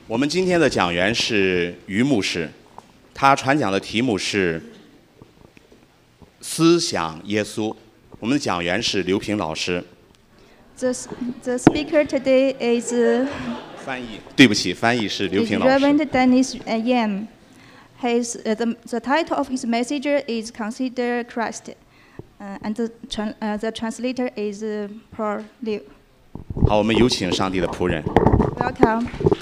我们今天的讲员是于牧师，他传讲的题目是思想耶稣。我们的讲员是刘平老师。 The speaker today is 翻译，对不起，翻译是刘平老师。 Reverend Dennis Yan. The title of his message is Consider Christ, and the translator is Paul Liu. 好，我们有请上帝的仆人。 Welcome.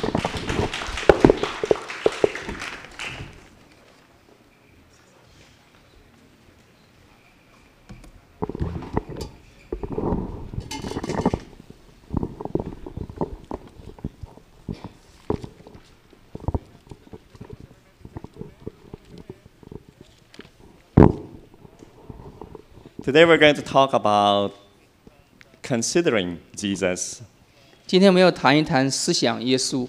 Today we're going to talk about considering Jesus. 今天我们要谈一谈思想耶稣。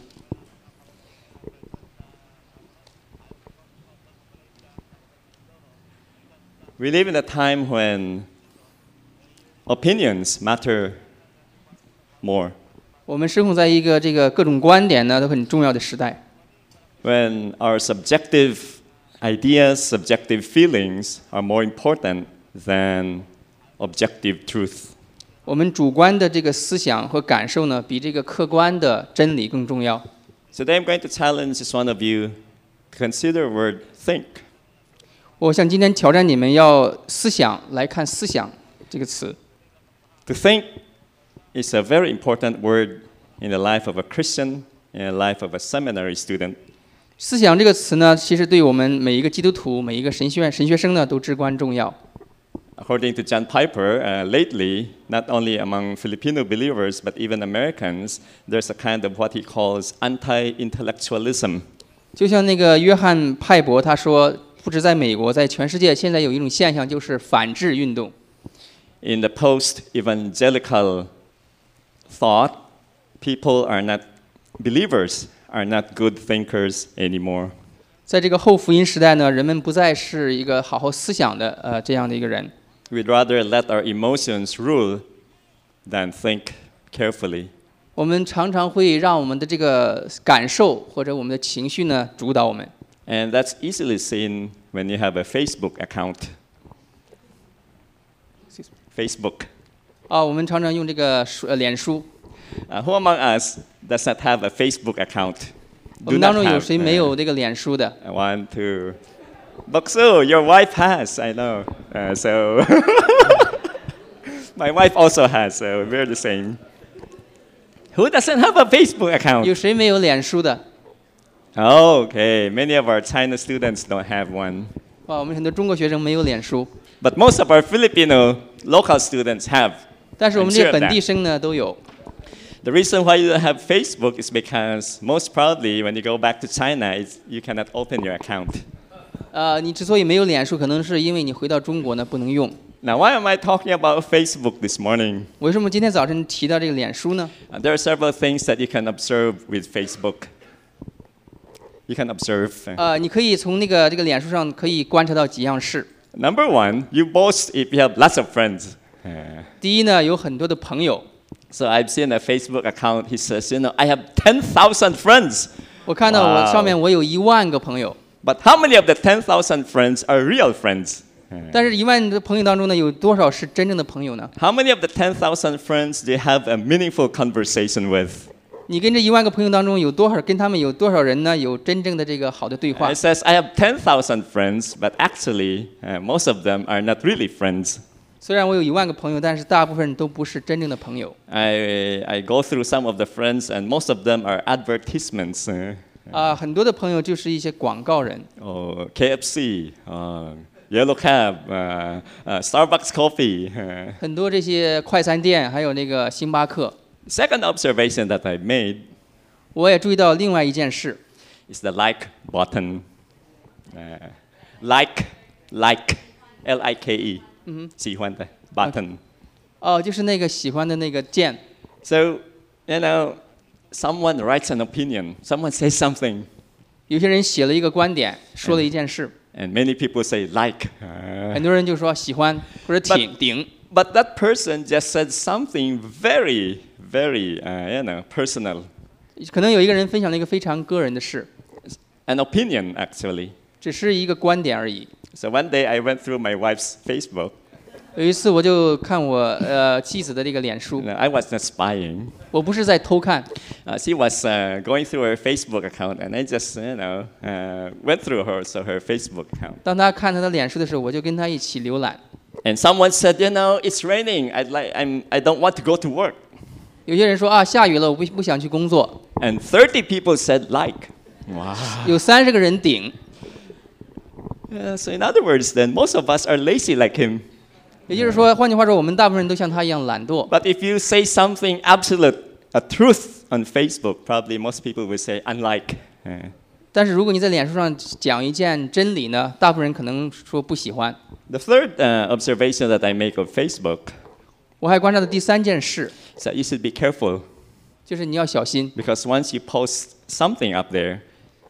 We live in a time when opinions matter more. 我们生活在一个各种观点呢都很重要的时代。 When our subjective ideas, subjective feelings are more important than objective truth. 我们主观的思想和感受呢，比客观的真理更重要。 Today I'm going to challenge each one of you to consider the word think. 我想今天挑战你们要思想来看思想这个词。 To think is a very important word in the life of a Christian, in the life of a seminary student. 思想这个词呢，其实对我们每一个基督徒、每一个神学生呢都至关重要。 According to John Piper, lately, not only among Filipino believers but even Americans, there's a kind of what he calls anti-intellectualism. 就像约翰派伯他说，不止在美国，在全世界现在有一种现象，就是反智运动。 In the post-evangelical thought, people are not believers, are not good thinkers anymore. 在这个后福音时代呢，人们不再是一个好好思想的这样的一个人。 We'd rather let our emotions rule than think carefully. 我们常常会让我们的感受或者我们的情绪呢主导我们。 And that's easily seen when you have a Facebook account. Facebook. 我们常常用脸书。 Who among us does not have a Facebook account? 我们当中有谁没有脸书的 ？One, two. Boksu, your wife has, I know. So my wife also has, so we're the same. Who doesn't have a Facebook account? 有谁没有脸书的 Okay, many of our China students don't have one. 我们很多中国学生没有脸书。 But most of our Filipino local students have. 但是我们这些本地生呢都有。 The reason why you don't have Facebook is because most proudly, when you go back to China, you cannot open your account. 你之所以没有脸书，可能是因为你回到中国呢不能用。 Now, why am I talking about Facebook this morning? 为什么今天早晨提到脸书呢？ There are several things that you can observe with Facebook. You can observe. 你可以从这个脸书上可以观察到几样事。 Number one, you boast if you have lots of friends. 第一呢，有很多的朋友。 So I've seen a Facebook account. He says, I have 10,000 friends. 我看到我上面我有10000个朋友。 But how many of the 10,000 friends are real friends? 但是10000的朋友当中呢，有多少是真正的朋友呢 How many of the 10,000 friends do you have a meaningful conversation with? 你跟这10000个朋友当中跟他们有多少人呢？有真正的好的对话 It says, I have 10,000 friends, but actually, most of them are not really friends. 虽然我有10000个朋友，但是大部分都不是真正的朋友。 I go through some of the friends, and most of them are advertisements. 很多的朋友就是一些广告人。 KFC, Yellow Cab, Starbucks Coffee. 很多这些快餐店，还有星巴克。 Second observation that I made 我也注意到另外一件事 is the like button. Like, L-I-K-E. 喜欢的 button. 就是喜欢的键。 So, someone writes an opinion. Someone says something. 有些人写了一个观点，说了一件事。 And many people say like. 很多人就说喜欢或者顶。 But that person just said something very, very, personal. 可能有一个人分享了一个非常个人的事， an opinion actually. 只是一个观点而已。 So one day I went through my wife's Facebook. 有一次我就看我妻子的这个脸书， I was not spying. 我不是在偷看， She was going through her Facebook account, and I just went through her Facebook account. 当他看他的脸书的时候，我就跟他一起浏览。 And someone said, it's raining. I don't want to go to work. 有些人说啊，下雨了，我不想去工作。 And 30 people said like. Wow. 有30个人顶， So in other words, then most of us are lazy like him. 也就是说，换句话说，我们大部分人都像他一样懒惰。 But if you say something absolute, a truth on Facebook, probably most people will say unlike. 但是如果你在脸书上讲一件真理呢，大部分人可能说不喜欢。 The third observation that I make of Facebook 我还观察到第3件事， is that you should be careful 就是你要小心， because once you post something up there,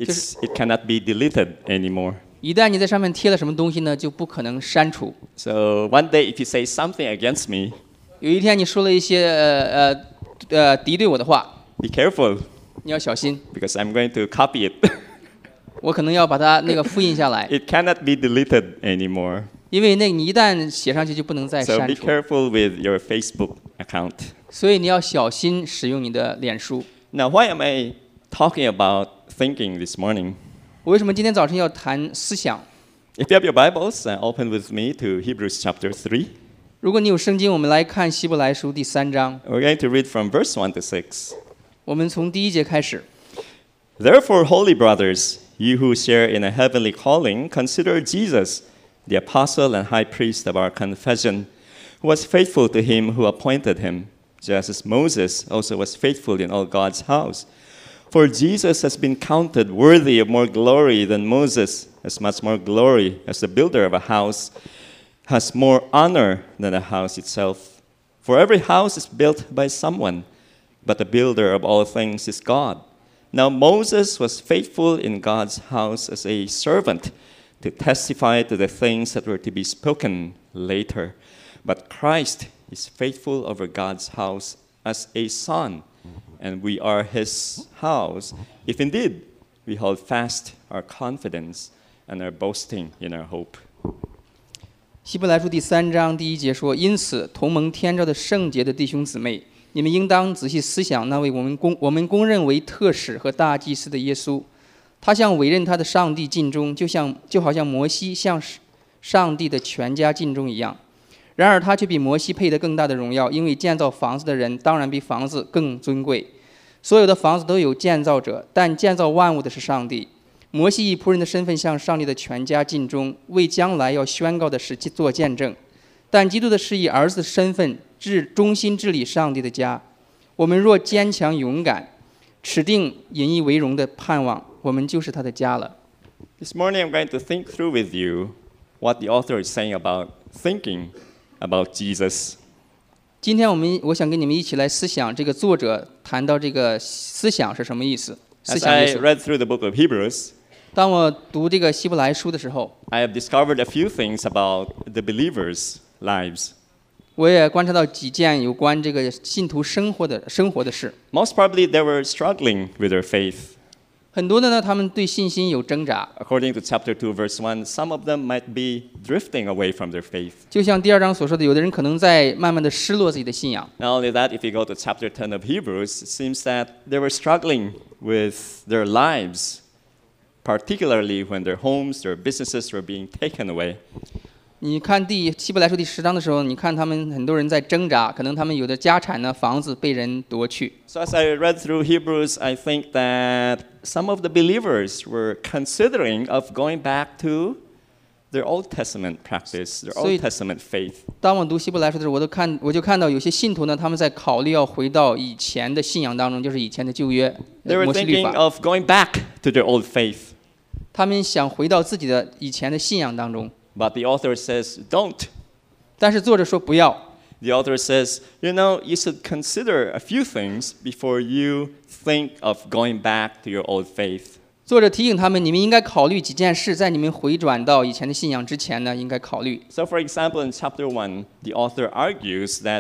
it cannot be deleted anymore. 一旦你在上面贴了什么东西呢，就不可能删除。 So one day if you say something against me, 有一天你说了一些敌对我的话， be careful 你要小心， because I'm going to copy it. 我可能要把它那个复印下来， It cannot be deleted anymore. 因为那你一旦写上去就不能再 So 删 be 除。 careful with your Facebook account. 所以你要小心使用你的脸书。 Now, why am I talking about thinking this morning? 我为什么今天早晨要谈思想？ If you have your Bibles, open with me to Hebrews chapter 3. 如果你有圣经，我们来看希伯来书第3章， We're going to read from verse 1 to 6. 我们从第1节开始。 Therefore, holy brothers, you who share in a heavenly calling, consider Jesus, the apostle and high priest of our confession, who was faithful to him who appointed him, just as Moses also was faithful in all God's house. For Jesus has been counted worthy of more glory than Moses, as much more glory as the builder of a house has more honor than the house itself. For every house is built by someone, but the builder of all things is God. Now Moses was faithful in God's house as a servant to testify to the things that were to be spoken later. But Christ is faithful over God's house as a son, and we are his house, if indeed we hold fast our confidence and are boasting in our hope. 希伯来书第3章第1节说：“因此，同蒙天召的圣洁的弟兄姊妹，你们应当仔细思想那位我们公认为特使和大祭司的耶稣。他向委任他的上帝尽忠，就好像摩西向上帝的全家尽忠一样。然而他却比摩西配得更大的荣耀，因为建造房子的人当然比房子更尊贵。所有的房子都有建造者，但建造万物的是上帝。摩西以仆人的身份向上帝的全家尽忠，为将来要宣告的事做见证。但基督的是以儿子的身份忠心治理上帝的家。我们若坚强勇敢，持定引以为荣的盼望，我们就是他的家了。” This morning I'm going to think through with you what the author is saying about thinking about Jesus. 今天我想跟你们一起来思想这个作者谈到这个思想是什么意思。思 As 想意 I 思。 read through the book of Hebrews, 当我读这个希伯来书的时候， I have discovered a few things about the believers' lives. 我也观察到几件有关这个信徒生活的事。 Most probably they were struggling with their faith. 很多的呢，他们对信心有挣扎， According to chapter 2, verse 1, some of them might be drifting away from their faith. 就像第2章所说的，有的人可能在慢慢的失落自己的信仰。 Not only that, if you go to chapter 10 of Hebrews, it seems that they were struggling with their lives, particularly when their homes, their businesses were being taken away. 你看希伯来书第10章的时候，你看他们很多人在挣扎，可能他们有的家产呢、房子被人夺去。 So as I read through Hebrews, I think that some of the believers were considering of going back to their Old Testament practice, their Old Testament faith. 当我读希伯来书的时候，我就看到有些信徒呢，他们在考虑要回到以前的信仰当中，就是以前的旧约 They were 摩西律 thinking 法， of going back to their old faith. 他们想回到自己的以前的信仰当中。 But the author says, don't. 但是作者说不要。 The author says, you should consider a few things before you think of going back to your old faith. 作者提醒他们，你们应该考虑几件事，在你们回转到以前的信仰之前呢，应该考虑。 So for example, in chapter 1, the author argues that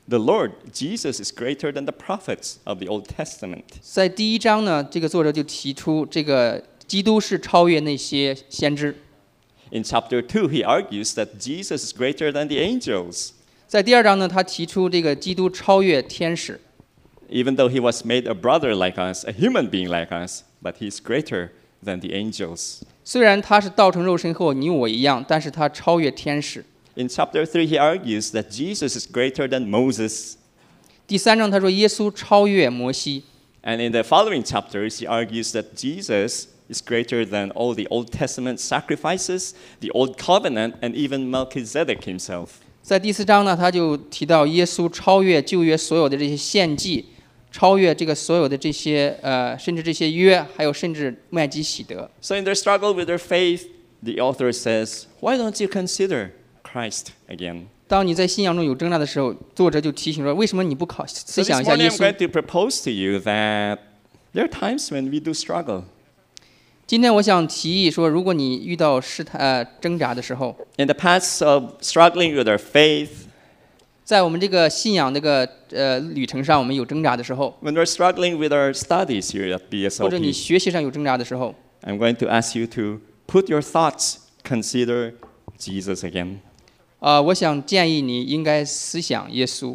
the Lord, Jesus, is greater than the prophets of the Old Testament. 在第1章呢，这个作者就提出这个基督是超越那些先知。 In chapter 2, he argues that Jesus is greater than the angels. 在第2章呢，他提出这个基督超越天使。 Even though he was made a brother like us, a human being like us, but he's greater than the angels. 虽然他是道成肉身和我你我一样，但是他超越天使。 In chapter 3, he argues that Jesus is greater than Moses. 第3章他说耶稣超越摩西。 And in the following chapters, he argues that Jesus is greater than all the Old Testament sacrifices, the Old Covenant, and even Melchizedek himself. 在第4章呢，他就提到耶稣超越旧约所有的这些献祭，超越这个所有的这些甚至这些约，还有甚至麦基洗德。 So in their struggle with their faith, the author says, why don't you consider Christ again? 当你在信仰中有挣扎的时候，作者就提醒说，为什么你不思 So 想 this 一下 morning 耶 I'm 稣 going？ to propose to you that there are times when we do struggle. 今天我想提议说，如果你遇到挣扎的时候， In the paths of struggling with our faith, 在我们这个信仰这个旅程上，我们有挣扎的时候， when we're struggling with our studies here at 或者你 BSOP, 学习上有挣扎的时候， I'm going to ask you to put your thoughts, consider Jesus again. 我想建议你应该思想耶稣。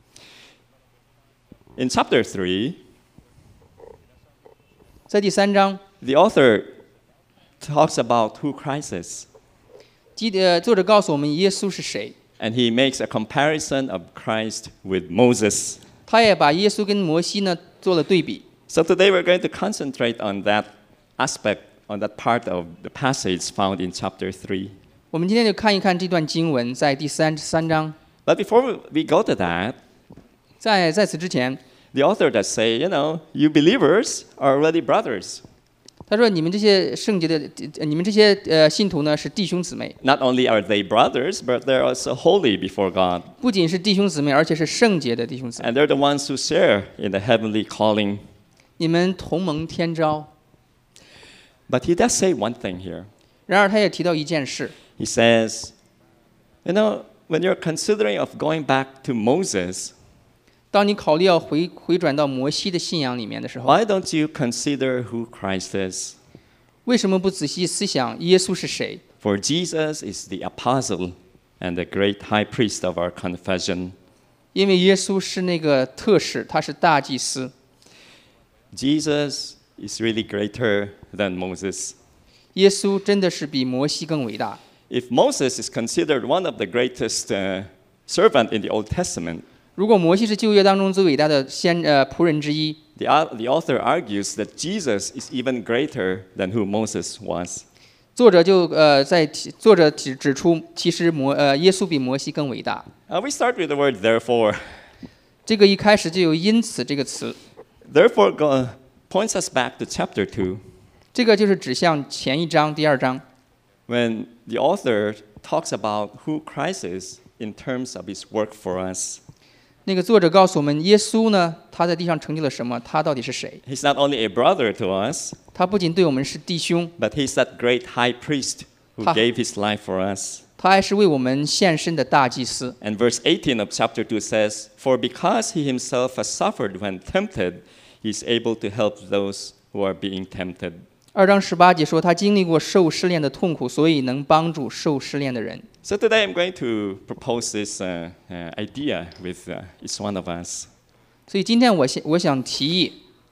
In chapter 3, 在第3章， the author talks about who Christ is, 作者告诉我们耶稣是谁， and he makes a comparison of Christ with Moses. 他也把耶稣跟摩西呢做了对比。 So today we're going to concentrate on that aspect, on that part of the passage found in chapter 3. 我们今天就看一看这段经文，在第3章。 But before we go to that, 在此之前， the author does say, you believers are already brothers. 他说：“你们这些圣洁的，你们这些信徒呢，是弟兄姊妹。 Not only are they brothers, but they're also holy before God. 不仅是弟兄姊妹，而且是圣洁的弟兄姊妹。 And they're the ones who share in the heavenly calling. 你们同蒙天召。 But he does say one thing here. 然而，他也提到一件事。 He says, when you're considering of going back to Moses, 当你考虑要回转到摩西的信仰里面的时候， why don't you consider who Christ is? 为什么不仔细思想耶稣是谁？ For Jesus is the apostle and the great high priest of our confession. 因为耶稣是那个特使，他是大祭司。 Jesus is really greater than Moses. 耶稣真的是比摩西更伟大。 If Moses is considered one of the greatest servant in the Old Testament, 如果摩西是旧约当中最伟大的仆人之一， the author argues that Jesus is even greater than who Moses was. 作者指出，其实耶稣比摩西更伟大。 We start with the word therefore. 这个一开始就有因此这个词， Therefore points us back to chapter 2, 这个就是指向前1章、第2章。 when the author talks about who Christ is in terms of his work for us. 那个作者告诉我们，耶稣呢，他在地上成就了什么？他到底是谁？ He's not only a brother to us, 他不仅对我们是弟兄， but he's that great high priest who gave his life for us. 他还是为我们献身的大祭司。 And verse 18 of chapter 2 says, For because he himself has suffered when tempted, he is able to help those who are being tempted. 2章18节说，他经历过受试炼的痛苦，所以能帮助受试炼的人。 So today I'm going to propose this idea with each one of us. 所以今天我想提议，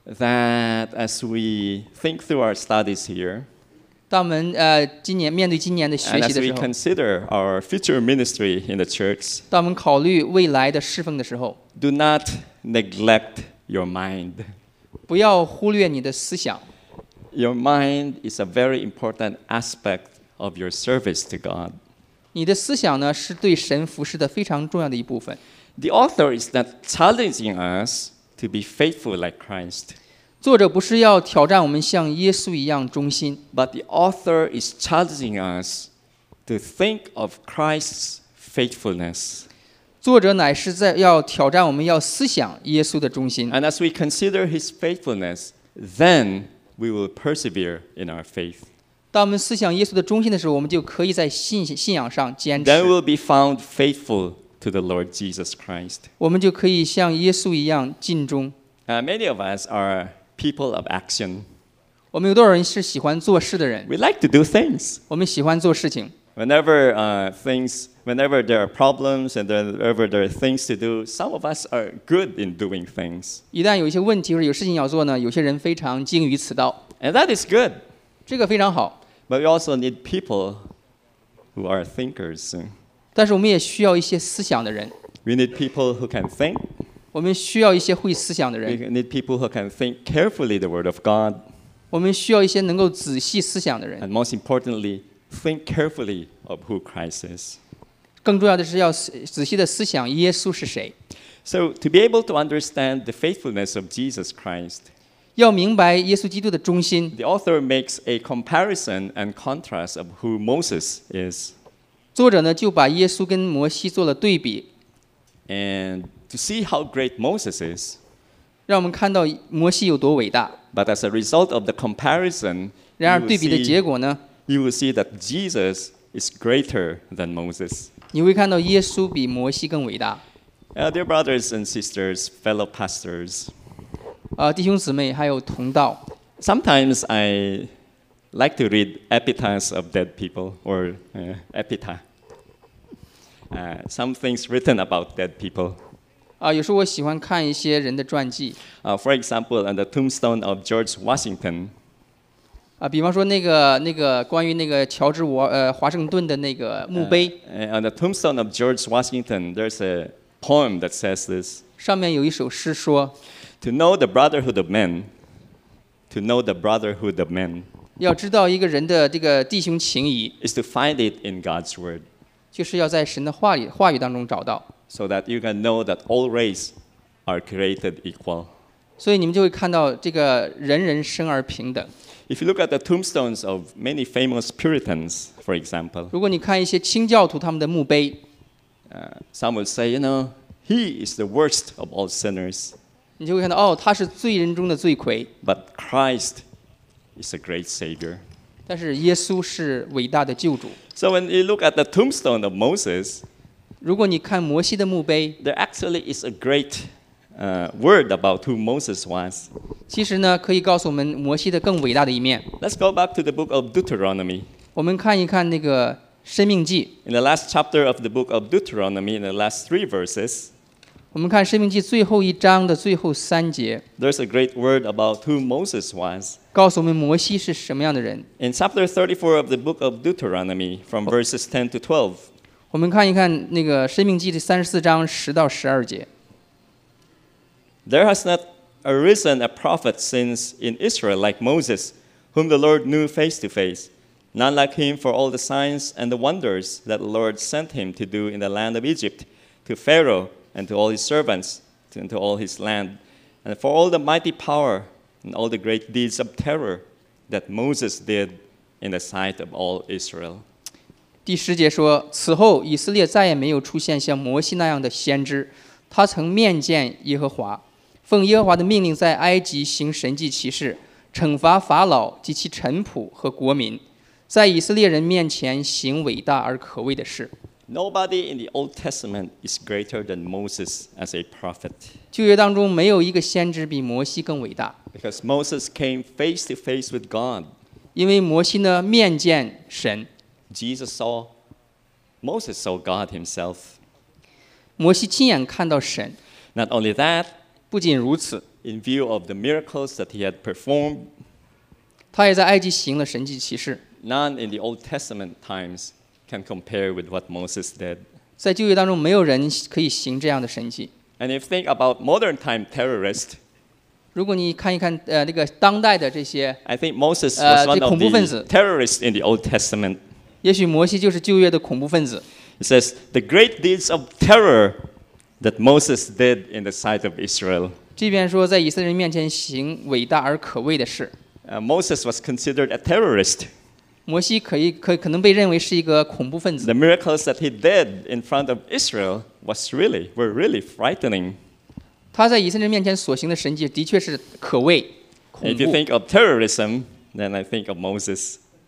That as we think through our studies here, 当我们面对今年的学 and 习 as 的 we 时候， consider our future ministry in the church, 当我们考虑未来的侍奉的时候， do not neglect your mind. 不要忽略你的思想。 Your mind is a very important aspect of your service to God. 你的思想呢，是对神服侍的非常重要的一部分。 The author is not challenging us to be faithful like Christ, 作者不是要挑战我们像耶稣一样忠心， but the author is challenging us to think of Christ's faithfulness. 作者乃是要挑战我们要思想耶稣的忠心。 And as we consider his faithfulness, then we will persevere in our faith. 当我们思想耶稣的忠心的时候，我们就可以在信仰上坚持。 Then we'll be found faithful to the Lord Jesus Christ. 我们就可以像耶稣一样尽忠。 Many of us are people of action. 我们有多少人是喜欢做事的人？ We like to do things. 我们喜欢做事情。 Whenever there are problems and whenever there are things to do, some of us are good in doing things. 一旦有一些问题或者有事情要做呢，有些人非常精于此道， And that is good. 这个非常好。 But we also need people who are thinkers. 但是我们也需要一些思想的人， We need people who can think. 我们需要一些会思想的 We 人， need people who can think carefully the Word of God. 我们需要一些能够仔细思想的人。 And most importantly, think carefully of who Christ is. 更重要的是要仔细的思想耶稣是谁。 So to be able to understand the faithfulness of Jesus Christ, 要明白耶稣基督的忠心， the author makes a comparison and contrast of who Moses is. 作者呢就把耶稣跟摩西做了对比， And to see how great Moses is, 让我们看到摩西有多伟大。 but as a result of the comparison, 然而对比的结果呢， you will see that Jesus is greater than Moses. 你会看到耶稣比摩西更伟大。 Dear brothers and sisters, fellow pastors, 弟兄姊妹还有同道， sometimes I like to read epitaphs of dead people, or epitaph. Some things written about dead people. 有时候我喜欢看一些人的传记， For example, on the tombstone of George Washington, 比方说那个关于那个乔治华盛顿的那个墓碑， on the tombstone of George Washington, there's a poem that says this: 上面有一首诗说， To know the brotherhood of men, to know the brotherhood of men, 要知道一个人的这个弟兄情谊， is to find it in God's word, 就是要在神的话语当中找到。 so that you can know that all races are created equal. 所以你们就会看到这个人人生而平等。 If you look at the tombstones of many famous Puritans, for example, 如果你看一些清教徒他们的墓碑， some will say, he is the worst of all sinners, 你就会看到他是罪人中的罪魁， but Christ is a great Savior. 但是耶稣是伟大的救主。 So when you look at the tombstone of Moses, 如果你看摩西的墓碑， there actually is a great word about who Moses was. 其实呢可以告诉我们摩西的更伟大的一面。 Let's go back to the book of Deuteronomy. 我们看一看那个申命记， In the last chapter of the book of Deuteronomy, in the last 3 verses, 我们看申命记最后一章的最后3节， there's a great word about who Moses was. 告诉我们摩西是什么样的人。 In chapter 34 of the book of Deuteronomy, from verses 10 to 12, 我们看一看那个申命记的34章10到12节。 there has not arisen a prophet since in Israel like Moses, whom the Lord knew face to face. None like him for all the signs and the wonders that the Lord sent him to do in the land of Egypt, to Pharaoh and to all his servants, and to all his land, and for all the mighty power and all the great deeds of terror that Moses did in the sight of all Israel. 第10节说：“此后以色列再也没有出现像摩西那样的先知，他曾面见耶和华，奉耶和华的命令在埃及行神迹奇事，惩罚法老及其臣仆和国民，在以色列人面前行伟大而可畏的事。” Nobody in the Old Testament is greater than Moses as a prophet, 旧约当中没有一个先知比摩西更伟大， because Moses came face to face with God. 因为摩西呢面见神， Moses saw God himself. 摩西亲眼看到神。 Not only that, 不仅如此， in view of the miracles that he had performed, 他也在埃及行了神迹奇事。 none in the Old Testament times can compare with what Moses did. 在旧约当中，没有人可以行这样的神迹。 And if you think about modern time terrorists, 如果你看一看那个当代的这些， I think Moses was one 这 of 恐怖分子。 the terrorists in the Old Testament. 也许摩西就是旧约的恐怖分子。 It says, the great deeds of terror that Moses did in the sight of Israel. 这边说，在以色列人面前行伟大而可畏的事。 Moses was considered a terrorist. 摩西可能被认为是一个恐怖分子。 The miracles that he did in front of Israel were really frightening. 他在以色列人面前所行的神迹的确是可畏、恐 If you 怖。 think of terrorism, then I think of Moses.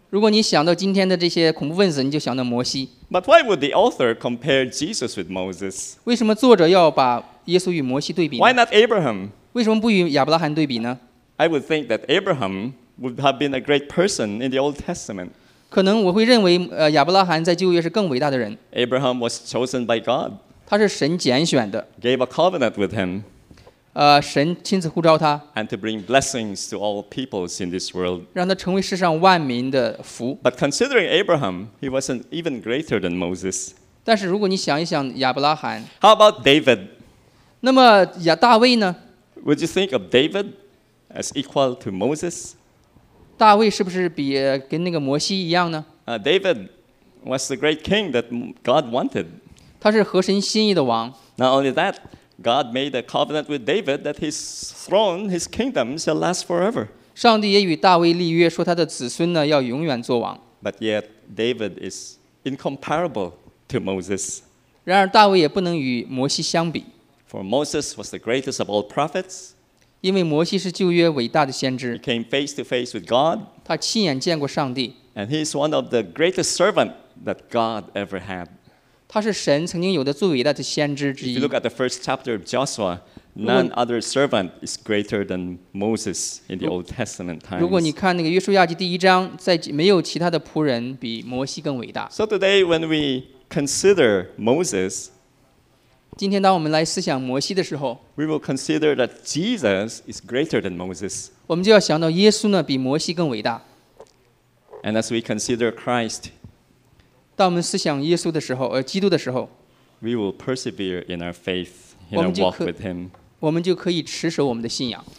如果你想到今天的这些恐怖分子，你就想到摩西。 But why would the author compare Jesus with Moses? 为什么作者要把耶稣与摩西对比 Why 呢？ not Abraham? 为什么不与亚伯拉罕对比呢？ I would think that Abraham would have been a great person in the Old Testament. 可能我会认为，亚伯拉罕在旧约是更伟大的人， Abraham was chosen by God, 他是神拣选的， gave a covenant with him, 神亲自呼召他， and to bring blessings to all peoples in this world. 让他成为世上万民的福。 But considering Abraham, he wasn't even greater than Moses. 但是如果你想一想亚伯拉罕， How about David? 那么大卫呢？ Would you think of David as equal to Moses? 大卫是不是跟那个摩西一样呢？ David was the great king that God wanted. 他是合神心意的王。 Not only that, God made a covenant with David that his throne, his kingdom shall last forever. 上帝也与大卫立约，说他的子孙呢要永远做王。 But yet, David is incomparable to Moses. 然而大卫也不能与摩西相比， For Moses was the greatest of all prophets. 因为摩西是旧约伟大的先 He 知， came face to face with God, 他亲眼见过上帝， and he is one of the greatest servant that God ever had. 他是神曾经有的最伟大的先知之 If 一 you。look at the first chapter of Joshua, none other servant is greater than Moses in the Old Testament 如果你 times. 看那个约书亚记第1章，在没有其他的仆人比摩西更伟大。 So today, when we consider Moses, 今天当我们来思想摩西的时候， we will consider that Jesus is greater than Moses. 我们就要想到耶稣呢比摩西更伟大。 And as we consider Christ, 当我们思想耶稣的时候，基督的时候， we will persevere in our faith, in 我 our 们就 walk 可- with Him. 我们就可以持守我们的信仰。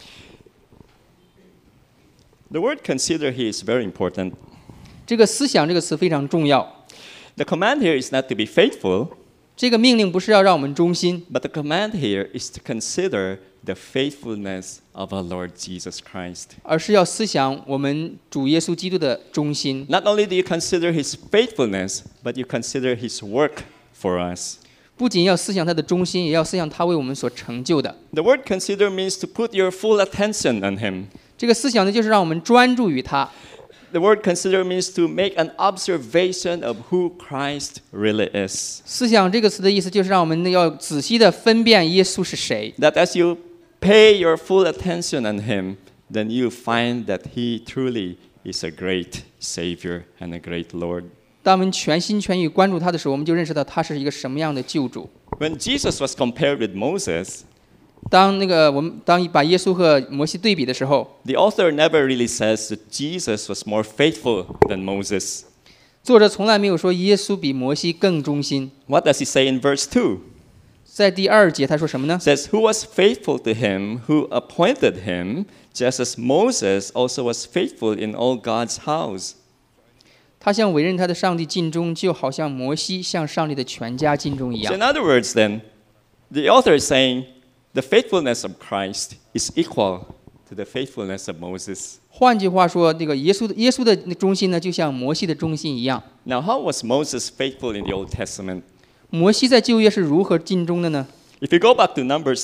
The word consider here is very important. 这个思想这个词非常重要。 The command here is not to be faithful, 这个命令不是要让我们忠心， but the command here is to consider the faithfulness of our Lord Jesus Christ. 而是要思想我们主耶稣基督的忠心。 Not only do you consider His faithfulness, but you consider His work for us. 不仅要思想他的忠心，也要思想他为我们所成就的。 The word consider means to put your full attention on Him. 这个思想呢，就是让我们专注于他。 The word consider means to make an observation of who Christ really is. 思想这个词的意思就是让我们要仔细的分辨耶稣是谁。 That as you pay your full attention on Him, then you find that He truly is a great Savior and a great Lord. 当我们全心全意关注他的时候，我们就认识到他是一个什么样的救主。 When Jesus was compared with Moses, 当把耶稣和摩西对比的时候， the author never really says that Jesus was more faithful than Moses. 作者从来没有说耶稣比摩西更忠心。 What does he say in verse 2? 在第2节他说什么呢 It？ says, Who was faithful to him who appointed him, just as Moses also was faithful in all God's house. 他向委任他的上帝尽忠，就好像摩西向上帝的全家尽忠一 So 样。 in other words then, the author is saying the faithfulness of Christ is equal to the faithfulness of Moses. 换句话说，那个耶稣的忠心呢，就像摩西的忠心一样。 Now, how was Moses faithful in the Old Testament? 摩西在旧约是如何尽忠的呢？ If you go back to Numbers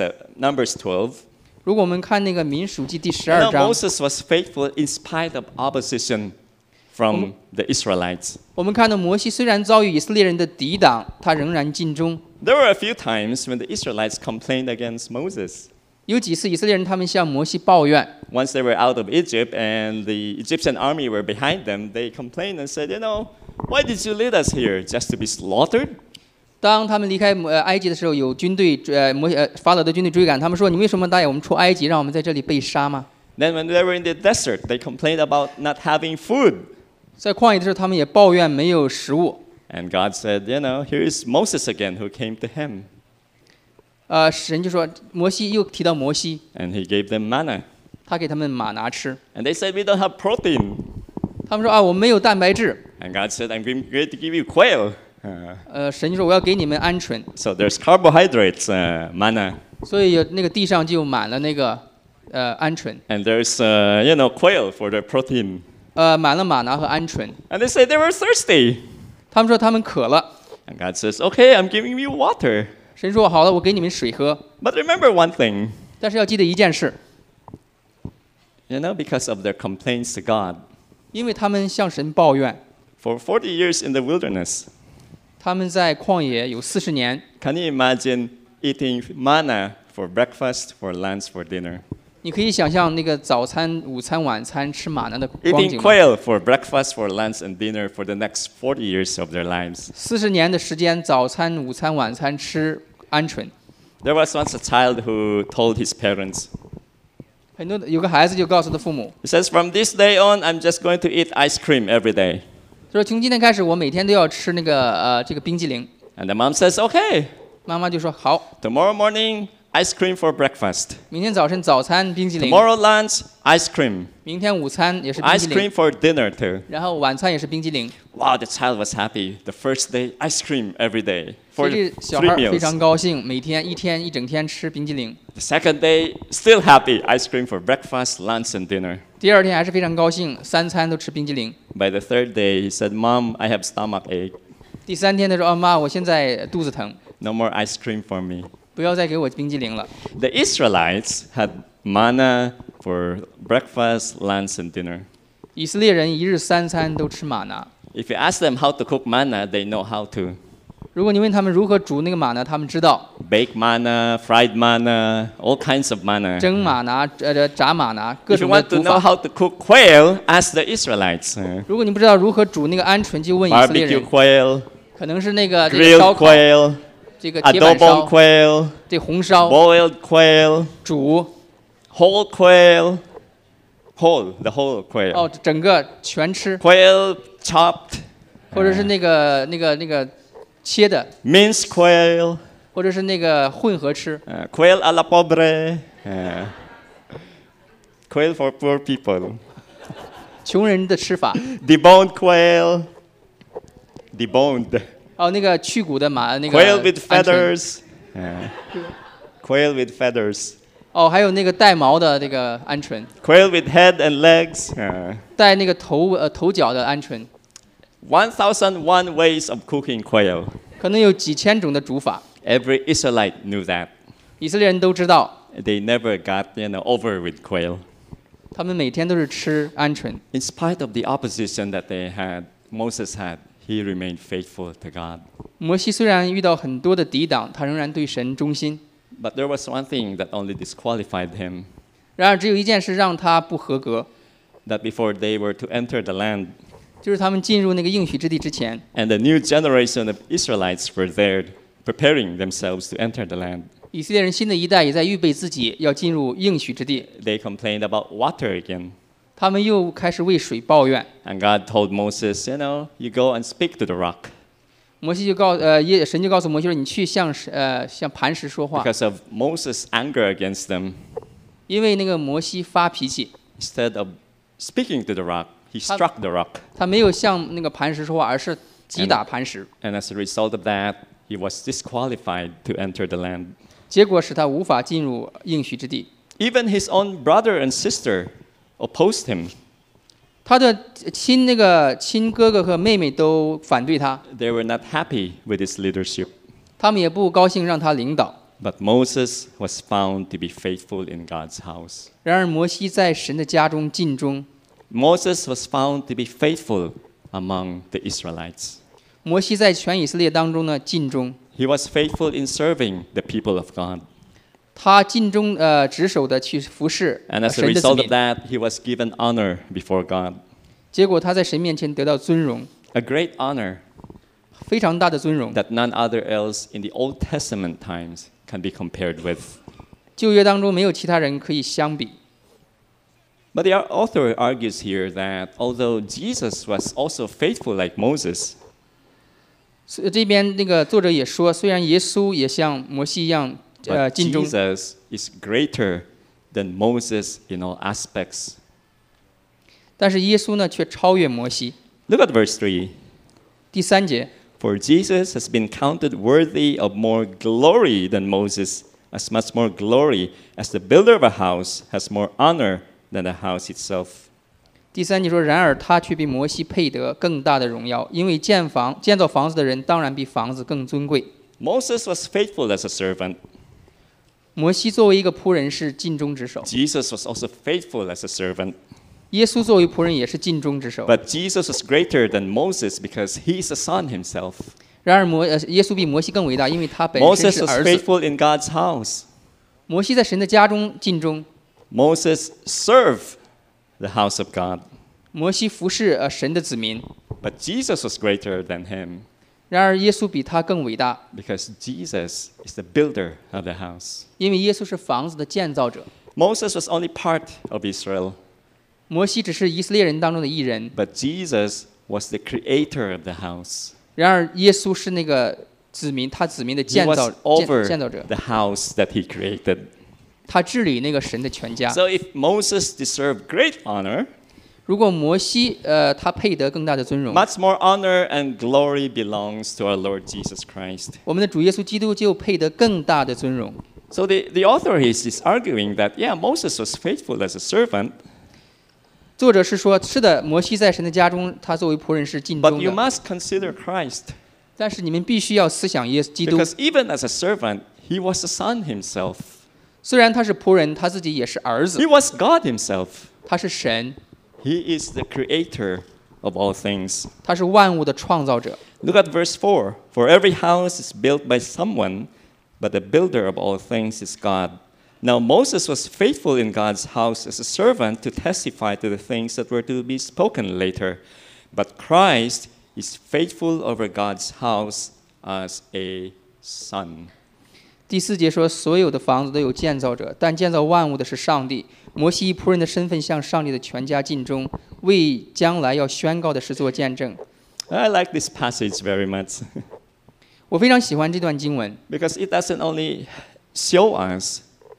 12, 如果我们看那个民数记第 you know, 12章， Moses was faithful in spite of opposition from the Israelites. 我们看到摩西虽然遭遇以色列人的抵挡，他仍然尽忠。 There were a few times when the Israelites complained against Moses. 有几次以色列人他们向摩西抱怨， Once they were out of Egypt and the Egyptian army were behind them, they complained and said, why did you lead us here? Just to be slaughtered? 当他们离开埃及的时候，有军队法老的军队追赶，他们说：“你为什么带我们出埃及，让我们在这里被杀吗 Then when they were in the desert, they complained about not having food. ？” 在旷野的时候，他们也抱怨没有食物。 And God said, here is Moses again who came to him. 神就说摩西又提到摩西， And he gave them manna. 他给他们玛拿吃。 And they said, we don't have protein. 他们说：“我们没有蛋白质。 And God said, I'm going to give you quail. ” 神就说：“我要给你们鹌鹑。 So there's carbohydrates, manna. ” 所以那个地上就满了那个鹌鹑， And there's, quail for their protein. 满了玛拿和鹌鹑。 And they said they were thirsty. 他们说他们渴了。 And God says, okay, I'm giving you water. 神说：“好了，我给你们水喝。 But remember one thing, ” 但是要记得一件事， because of their complaints to God, 因为他们向神抱怨， For 40 years in the wilderness, 他们在旷野有40年。 can you imagine eating manna for breakfast, for lunch, for dinner? 你可以想象那个早餐、午餐、晚餐吃玛纳的光 Eating 景吗？ quail for breakfast, for lunch, and dinner for the next 40 years of their lives. 40年的时间，早餐、午餐、晚餐吃鹌鹑。 There was once a child who told his parents, 有个孩子就告诉他父母， he says, from this day on, I'm just going to eat ice cream every day. 他说从今天开始，我每天都要吃这个冰激凌。 And the mom says, okay, 妈妈就说好， tomorrow morning, ice cream for breakfast. 明天早晨早餐冰激凌， Tomorrow lunch, ice cream. 明天午餐也是冰 Ice 激 cream 凌， for dinner too. 然后晚餐也是冰激凌。 Wow, the child was happy. The first day, ice cream every day 所 for 以这小 3 孩非 meals. 常高兴，每天一整天吃冰激凌。 The second day, still happy. Ice cream for breakfast, lunch, and dinner. 第二天还是非常高兴，三餐都吃冰激凌。 By the third day, he said, Mom, I have stomach ache. 第三天他说：“哦妈，我现在肚子疼， No more ice cream for me. 不要再给我冰激凌了。” The Israelites had manna for breakfast, lunch, and dinner. 以色列人一日三餐都吃玛拿。 If you ask them how to cook manna, they know how to. 如果你问他们如何煮那个玛拿，他们知道 Baked manna, fried manna, all kinds of manna. 蒸玛拿、炸玛拿，各 If you 种的 want to 煮 know 法。 how to cook quail, ask the Israelites. 如果你不知道如何煮那个鹌鹑，就问以色列 Barbecue 人， quail, 可能是那个 grilled 烧烤、 quail, 这个铁板 adobo 烧、 quail, 这红烧、 boiled quail, 煮 whole quail, the whole quail. 哦，整个全吃， Quail chopped, 或者是那个切的， minced quail, 或者是那个混合吃。 quail a la pobre, quail for poor people, 穷人的吃法。 deboned quail, deboned, 哦，那个去骨的那个 quail with 鹌鹑 feathers, quail with feathers, 哦，还有那个带毛的这个鹌鹑， quail with head and legs. 带那个头角的鹌鹑， 1001 ways of cooking quail. 可能有几千种的煮法。 Every Israelite knew that. 以色列人都知道， They never got over with quail. 他们每天都是吃鹌鹑。 In spite of the opposition that Moses had, he remained faithful to God. 摩西虽然遇到很多的抵挡，他仍然对神忠心。 But there was one thing that only disqualified him, 然而，只有一件事让他不合格， that before they were to enter the land, 就是他们进入那个应许之地之前， and the new generation of Israelites were there preparing themselves to enter the land, 以色列人新的一代也在预备自己要进入应许之地。 they complained about water again. 他们又开始为水抱怨。 And God told Moses, you go and speak to the rock. 摩西就神就告诉摩西说：“你去向磐石说话。” Because of Moses' anger against them, 因为那个摩西发脾气， instead of speaking to the rock, he struck the rock. 他没有向那个磐石说话，而是击打磐石， And as a result of that, he was disqualified to enter the land. 结果使他无法进入应许之地。 Even his own brother and sister opposed him. 他的亲哥哥和妹妹都反对他， They were not happy with his leadership. 他们也不高兴让他领导。 But Moses was found to be faithful in God's house. 然而摩西在神的家中尽忠， Moses was found to be faithful among the Israelites. 摩西在全以色列当中呢尽忠， He was faithful in serving the people of God. 他尽忠职守的去服侍 And as a 神的子 result of 民， that, he was given honor before God. 结果他在神面前得到尊荣， A great honor 非常大的尊荣。 that none other else in the Old Testament times can be compared with. 旧约当中没有其他人可以相比。 But the author argues here that although Jesus was also faithful like Moses, 这边那个作者也说，虽然耶稣也像摩西一样 but 尽忠， Jesus is greater than Moses in all aspects. 但是耶稣呢却超越摩西。 Look at verse 3. 第3节， For Jesus has been counted worthy of more glory than Moses, as much more glory as the builder of a house has more honor than the house itself. 第3节说，然而他却比摩西配得更大的荣耀，因为建造房子的人当然比房子更尊贵。 Moses was faithful as a servant. 摩西作为一个仆人是尽忠职守， Jesus was also faithful as a servant. 耶稣作为仆人也是尽忠职守。 But Jesus was greater than Moses because he's a son himself. 然而耶稣比摩西更伟大，因为他本身 Moses 是 was 儿子。 faithful in God's house. 摩西在神的家中尽忠， Moses served the house of God. 摩西服侍神的子民。 But Jesus was greater than him 然而耶稣比他更伟大， because Jesus is the builder of the house. 因为耶稣是房子的建造者。 Moses was only part of Israel, 摩西只是以色列人当中的一人， but Jesus was the creator of the house. 然而耶稣是那个子民，他子民的 He 建 was 造 over 建造者， the house that he created. 他治理那个神的全家。 So if Moses deserved great honor, 如果摩西他配得更大的尊荣， much more honor and glory belongs to our Lord Jesus Christ. 我们的主耶稣基督就配得更大的尊荣。 So the author is arguing that, yeah, Moses was faithful as a servant, 作者是说，是的，摩西在神的家中，他作为仆人是尽 but 忠 you 的。 must consider Christ. 但是你们必须要思想基督， Because even as a servant, he was a son himself. 虽然他是仆人，他自己也是儿子 He，was God himself. 他是神， He is the creator of all things. 他是万物的创造者。 Look at verse 4. For every house is built by someone, but the builder of all things is God. Now Moses was faithful in God's house as a servant to testify to the things that were to be spoken later. But Christ is faithful over God's house as a son. 第4节说，所有的房子都有建造者，但建造万物的是上帝。摩西以仆人的身份向上帝的全家尽忠，为将来要宣告的事做见证。 I like this passage very much 我非常喜欢这段经文， because it doesn't only show us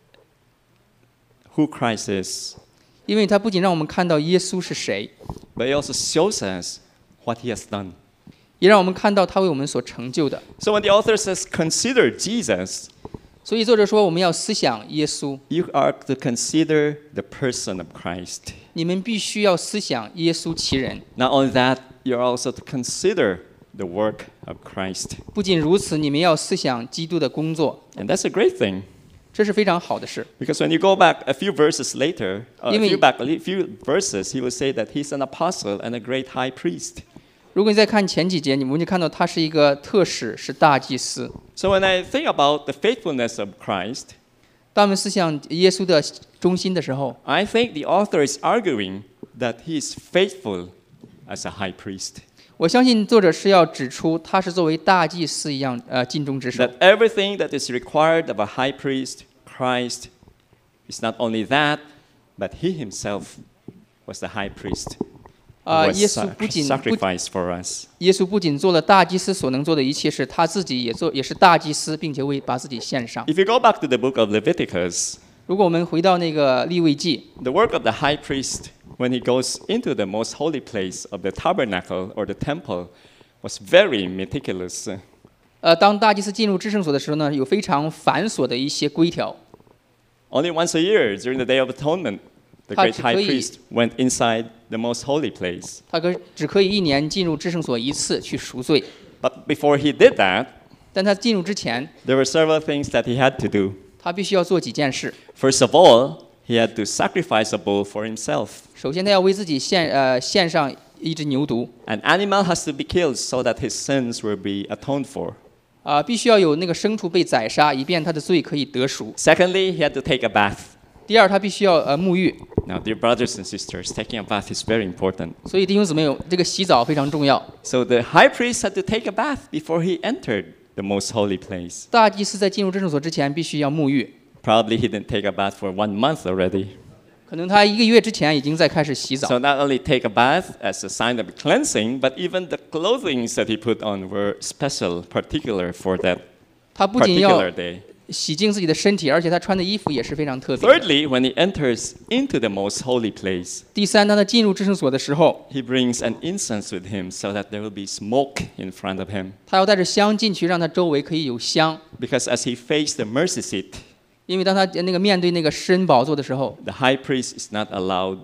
who Christ is, 因为它不仅让我们看到耶稣是谁， but it also shows us what he has done. 也让我们看到他为我们所成就的。 So when the author says consider Jesus, 所以作者说，我们要思想耶稣， you are to consider the person of Christ. 你们必须要思想耶稣其人。 Not only that, you're also to consider the work of Christ. 不仅如此，你们要思想基督的工作， And that's a great thing. 这是非常好的事。 Because when you go back a few verses later, a You mean- few verses, he will say that he's an apostle and a great high priest. 如果你再看前几节，你们就看到他是一个特使，是大祭司。 So when I think about the faithfulness of Christ, 当我们思想耶稣的忠心的时候， I think the author is arguing that he is faithful as a high priest. 我相信作者是要指出，他是作为大祭司一样，尽忠职守。 That everything that is required of a high priest, Christ, is not only that, but he himself was the high priest. who was 耶稣不仅 sacrificed for us. 耶稣不仅做了大祭司所能做的一切事，他自己也是大祭司，并且把自己献上。 If you go back to the book of Leviticus, 如果我们回到那个利未记， the work of the high priest when he goes into the most holy place of the tabernacle or the temple was very meticulous. 当大祭司进入至圣所的时候呢，有非常繁琐的一些规条。 Only once a year, during the Day of Atonement, the great high 他只可以- priest went inside the most holy place. 他只可以1年进入至圣所一次去赎罪， But before he did that, 但他进入之前， there were several things that he had to do. 他必须要做几件事。 First of all, he had to sacrifice a bull for himself. 首先，他要为自己献上一只牛犊， An animal has to be killed so that his sins will be atoned for. 必须要有那个牲畜被宰杀，以便他的罪可以得赎。 Secondly, he had to take a bath. 第二，他必须要沐浴。 Now, dear brothers and sisters, taking a bath is very important. 所以弟兄姊妹，这个洗澡非常重要。 So the high priest had to take a bath before he entered the most holy place. 大祭司在进入至圣所之前，必须要沐浴。 Probably he didn't take a bath for 1 month already. 可能他1个月之前已经在开始洗澡。 So not only take a bath as a sign of cleansing, but even the clothing that he put on were special, particular for that 他不仅要 particular day. 洗净自己的身体，而且他穿的衣服也是非常特别的。 Thirdly, when he enters into the most holy place, 第三，当他进入至圣所的时候， he brings an incense with him so that there will be smoke in front of him. 他要带着香进去，让他周围可以有香。 Because as he faced the mercy seat, 因为当他面对那个施恩宝座的时候， the high priest is not allowed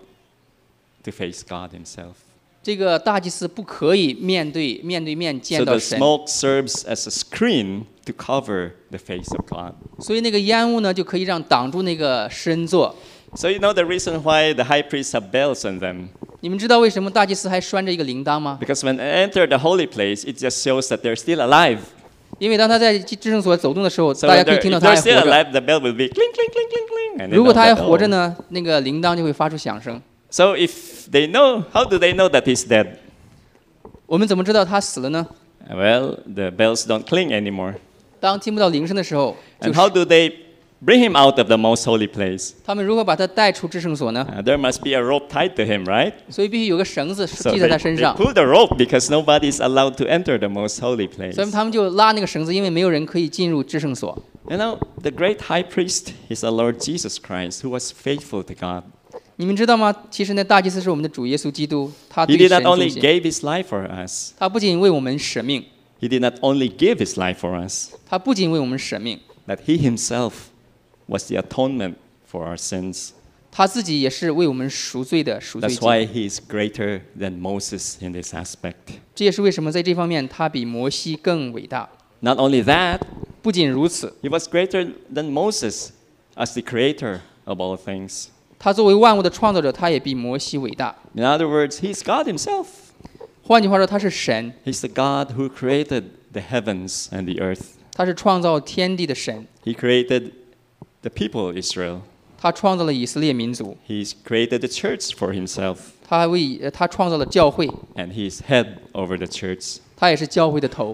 to face God himself. 这个大祭司不可以面对面见 So 到 the 神， smoke serves as a screen to cover the face of God. 所以那个烟雾呢就可以挡住那个施恩座。 So you know the reason why the high priests have bells on them? 你们知道为什么大祭司还拴着一个铃铛吗？ Because when they enter the holy place, it just shows that they're still alive. 因为当他在至圣所走动的时候， So 大家 when 可以 they're, 听到 if 他 they're 还 still 活着。 alive, the bell will be clink, clink, clink, clink, clink. And they 如果 know 他还 that, 活着 oh. 呢，那个铃铛就会发出响声。 So if they know, how do they know that he's dead? 我们怎么知道他死了呢？ Well, the bells don't cling anymore. 当听不到铃声的时候，就 And 是 how do they bring him out of the most holy place? 他们如何把他带出至圣所呢？ There must be a rope tied to him, right? 所以必须有个绳子 So 系在 they, 他身 they 上， pull the rope because nobody is allowed to enter the most holy place. 所以他们就拉那个绳子，因为没有人可以进入至圣所。 You know, the great high priest is our Lord Jesus Christ, who was faithful to God. 你们知道吗？其实呢，大祭司是我们的主耶稣基督，他 He 对 did 神 not 忠 only 心。 gave his life for us, 他不仅为我们舍命， he did not only give his life for us, 他不仅为我们舍命， that he himself was the atonement for our sins. 他自己也是为我们赎罪的赎罪 That's 祭。 why he is greater than Moses in this aspect. 这也是为什么在这方面他比摩西更伟大。 Not only that, 不仅如此， he was greater than Moses as the creator of all things. 他作为万物的创造者，他也比摩西伟大。 In other words, he's God himself. 换句话说，他是神， He's the God who created the heavens and the earth. 他是创造天地的神， He created the people of Israel. 他创造了以色列民族， He's created the church for himself, 他创造了教会， and he's head over the church. 他也是教会的头。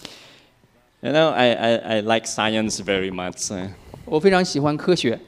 You know, I like science very much. 我非常喜欢科学，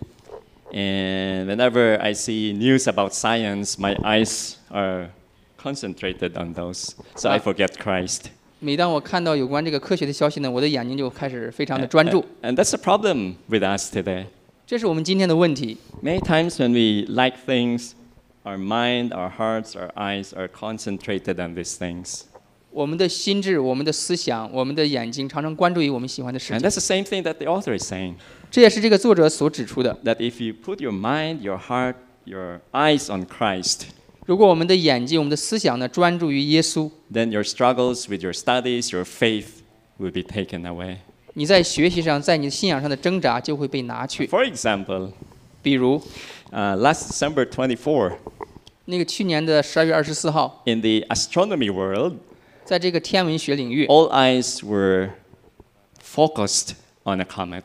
And whenever I see news about science, my eyes are concentrated on those. So I forget Christ. 每当我看到有关这个科学的消息呢，我的眼睛就开始非常的专注。 And that's the problem with us today. 这是我们今天的问题。 Many times when we like things, our mind, our hearts, our eyes are concentrated on these things. 我们的心智、我们的思想、我们的眼睛常常关注于我们喜欢的事 And 情。 that's the same thing that the author is saying. 这也是这个作者所指出的。 That if you put your mind, your heart, your eyes on Christ, 如果我们的眼睛、我们的思想呢专注于耶稣， then your struggles with your studies, your faith will be taken away. 你在学习上、在你的信仰上的挣扎就会被拿去。 For example, 比如， last December 24, 那个去年的12月24号， in the astronomy world, 在这个天文学领域， all eyes were focused on a comet.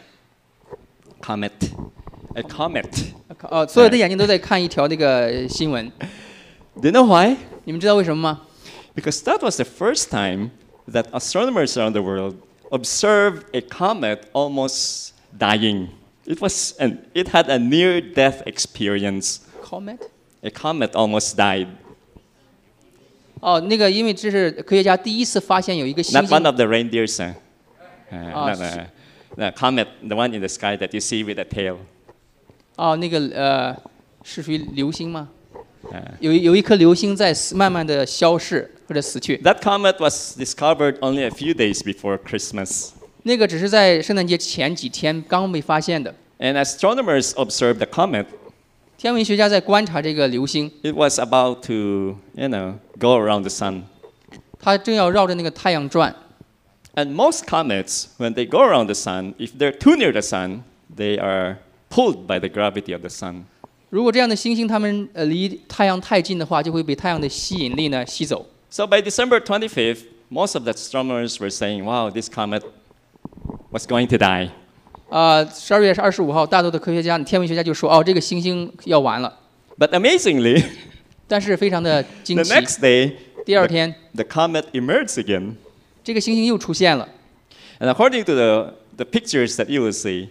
A comet. 所有的眼睛都在看一条那个新闻。 Do you know why? 你们知道为什么吗？ Because that was the first time that astronomers around the world observed a comet almost dying. It had a near-death experience. Comet？ A comet almost died. 哦，那个因为这是科学家第一次发现有一个星 Not one 星， of the reindeers. Oh, The comet, the one in the sky that you see with a tail. 哦，那个是属于流星吗？有一颗流星在慢慢的消逝或者死去。 That comet was discovered only a few days before Christmas. 那个只是在圣诞节前几天刚被发现的。 And astronomers observed the comet. 天文学家在观察这个流星， It was about to, go around the sun. 它正要绕着那个太阳转。 And most comets, when they go around the sun, if they're too near the sun, they are pulled by the gravity of the sun. 如果这样的星星它们离太阳太近的话，就会被太阳的吸引力呢吸走。 So by December 25th, most of the astronomers were saying, wow, this comet was going to die. 12月25号，大多的科学家、天文学家就说，哦，这个星星要完了。 But amazingly, 但是非常的惊 the 奇， next day, 第二天 the comet emerged again. 这个星星又出现了。 And according to the pictures that you will see,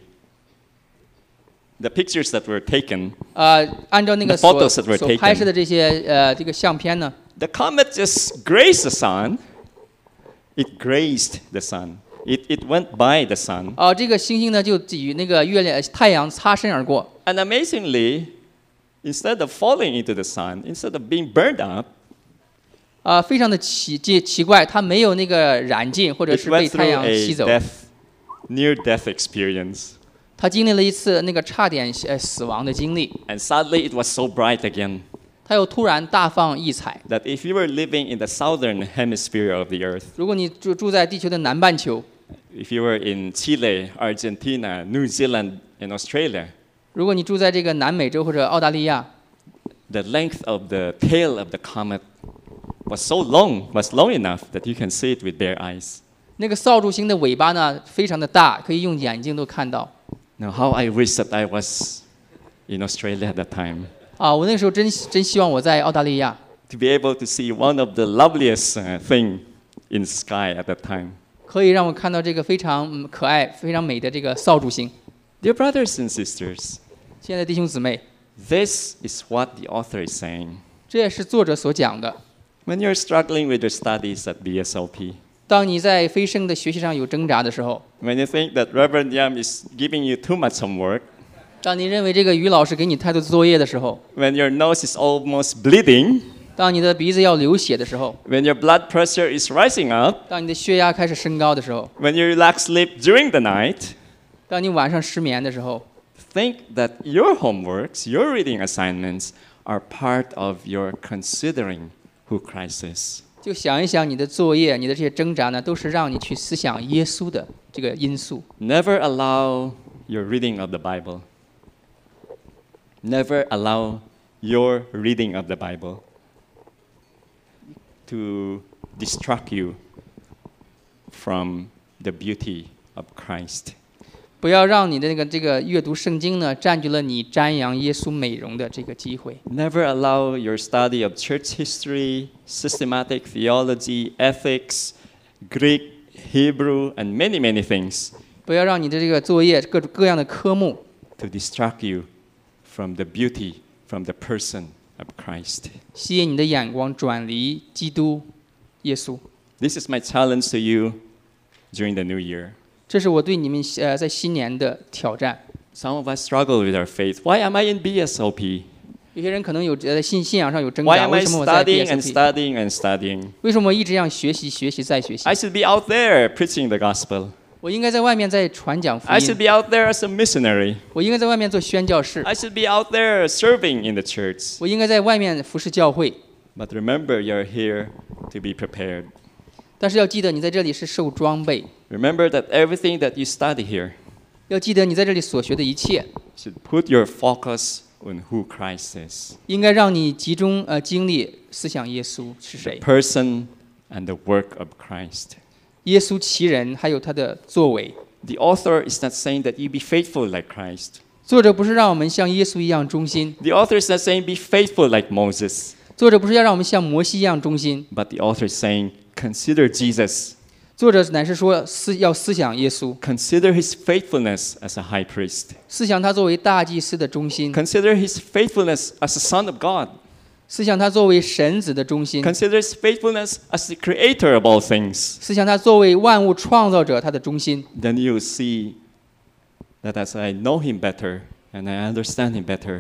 the pictures that were taken, 按照那个 The photos that were 所 taken. 拍摄的这些这个相片呢， the comet just grazed the sun. It grazed the sun. It went by the sun. 这个星星呢就与那个太阳擦身而过。 And amazingly, instead of falling into the sun, instead of being burned up, 非常的奇怪，它没有那个燃尽或者 it 是被 went 太 through 阳吸 a 走， near-death experience. 它经历了一次那个差点死亡的经历。 And suddenly, it was so bright again 它又突然大放异彩。 that if you were living in the southern hemisphere of the earth, 如果你住在地球的南半球， if you were in Chile, Argentina, New Zealand, and Australia, 如果你住在这个南美洲或者澳大利亚， the length of the tail of the comet was long enough that you can see it with bare eyes. 那个扫帚星的尾巴呢非常的大，可以用眼睛都看到。 Now, how I wish that I was in Australia at that time 啊，我那个时候真希望我在澳大利亚， to be able to see one of the loveliest thing in the sky at that time. 可以让我看到这个非常可爱、非常美的这个扫帚星。 Dear brothers and sisters, 亲爱的弟兄姊妹， this is what the author is saying. 这也是作者所讲的。 When you're struggling with your studies at BSLP, 当你在飞升的学习上有挣扎的时候， when you think that Reverend Yam is giving you too much homework, 当你认为这个于老师给你太多作业的时候， when your nose is almost bleeding, 当你的鼻子要流血的时候， when your blood pressure is rising up, 当你的血压开始升高的时候， when you lack sleep during the night, 当你晚上失眠的时候， think that your homeworks, your reading assignments are part of your considering who Christ is. 就想一想你的作业，你的这些挣扎呢，都是让你去思想耶稣的这个因素。 Never allow your reading of the Bible. Never allow your reading of the Bible to distract you from the beauty of Christ. 不要让你的这个阅读圣经呢，占据了你瞻仰耶稣美容的这个机会。 Never allow your study of church history, systematic theology, ethics, Greek, Hebrew, and many, many things 不要让你的这个作业各种各样的科目 to distract you from the beauty, from the person of Christ. 吸引你的眼光转离基督耶稣。 This is my challenge to you during the new year. 这是我对你们在新年的挑战。 Some of us struggle with our faith. Why am I in BSOP? 有些人可能有在信仰上有挣 Why 扎， am 为 I 什么我在 studying and BSP？ studying and studying? 为什么我一直这样学习再学习 I？should be out there preaching the gospel. 我应该在外面在传讲福 I should 音， be out there as a missionary. 我应该在外面做宣教士， I should be out there serving in the church. 我应该在外面服侍教会。 But remember, you're here to be prepared. 但是要记得，你在这里是受装备， Remember that everything that you study here 要记得你在这里所学的一切， should put your focus on who Christ is, 应该让你集中精力思想耶稣是 the 谁， person and the work of Christ. 耶稣其人，还有他的作为。 The author is not saying that you be faithful like Christ. 作者不是让我们像耶稣一样忠心， The author is not saying be faithful like Moses. 作者不是要让我们像摩西一样忠心， But the author is saying consider Jesus. 作者乃是说要思想耶稣， Consider his faithfulness as a high priest. 思想他作为大祭司的忠心， Consider his faithfulness as a son of God. 思想他作为神子的忠心， Consider his faithfulness as the creator of all things. 思想他作为万物创造者他的忠心。 Then you will see that as I know him better and I understand him better,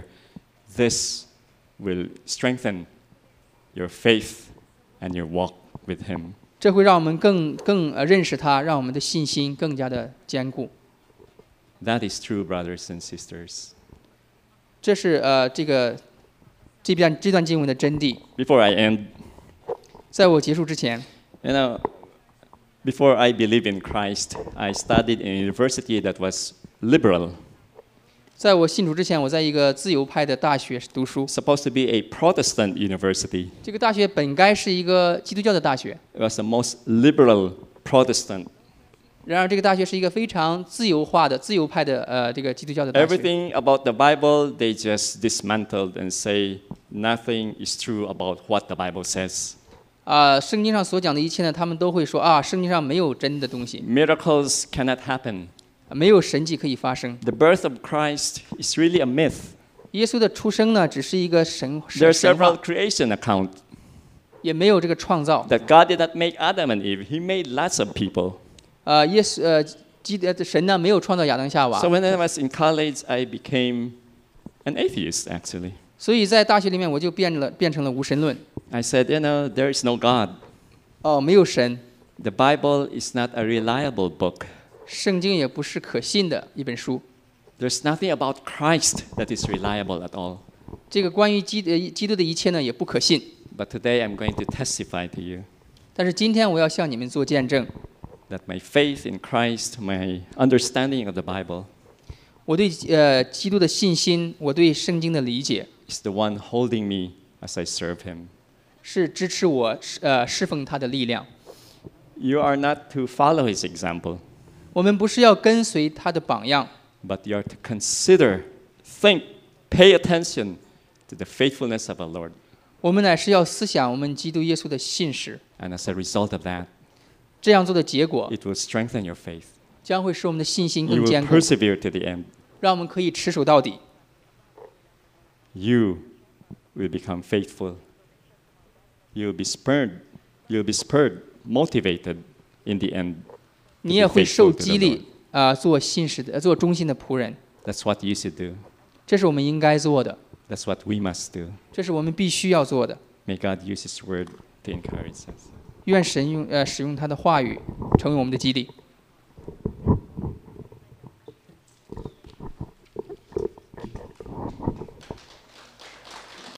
this will strengthen your faith and your walk with him. 这会让我们更认识他，让我们的信心更加的坚固。 That is true, brothers and sisters. 这是这段经文的真谛。 Before I end, 在我结束之前， you know, before I believe in Christ, I studied in a university that was liberal, 在我信主之前，我在一个自由派的大学读书。 supposed to be a Protestant university. 这个大学本该是一个基督教的大学， It was the most liberal Protestant. 然而这个大学是一个非常自由化的、自由派的这个基督教的大学。 Everything about the Bible, they just dismantled and say nothing is true about what the Bible says. 圣经上所讲的一切呢，他们都会说圣经上没有真的东西， Miracles cannot happen. 没有神迹可以发生。 The birth of Christ is really a myth. 耶稣的出生呢，只是一个神 There are 神 several 话， creation accounts 也没有这个创造。 that God did not make Adam and Eve. He made lots of people. 耶稣神呢没有创造亚当夏娃 So，when I was in college, I became an atheist, actually. 所以在大学里面我就变成了无神论。 I said, you know, there is no God. 没有神， The Bible is not a reliable book. 圣经也不是可信的一本书。 There's nothing about Christ that is reliable at all. 这个关于基督的一切呢也不可信。 But today I'm going to testify to you 但是今天我要向你们做见证， that my faith in Christ, my understanding of the Bible, 我对基督的信心，我对圣经的理解， is the one holding me as I serve Him. 是支持我侍奉他的力量。 You are not to follow His example, 我们不是要跟随他的榜样， but you are to consider, think, pay attention to the faithfulness of our Lord. 我们乃是要思想我们基督耶稣的信实。 And as a result of that, 这样做的结果， it will strengthen your faith. 将会使我们的信心 You 更 will 坚固， persevere to the end. 让我们可以持守到底。 You will become faithful. You'll be spurred, motivated in the end. 你也会受激励做信实的，做忠心的仆人。 That's what you should do. 这是我们应该做的， That's what we must do. 这是我们必须要做的。 May God use His word to encourage us. 愿神使用他的话语，成为我们的激励。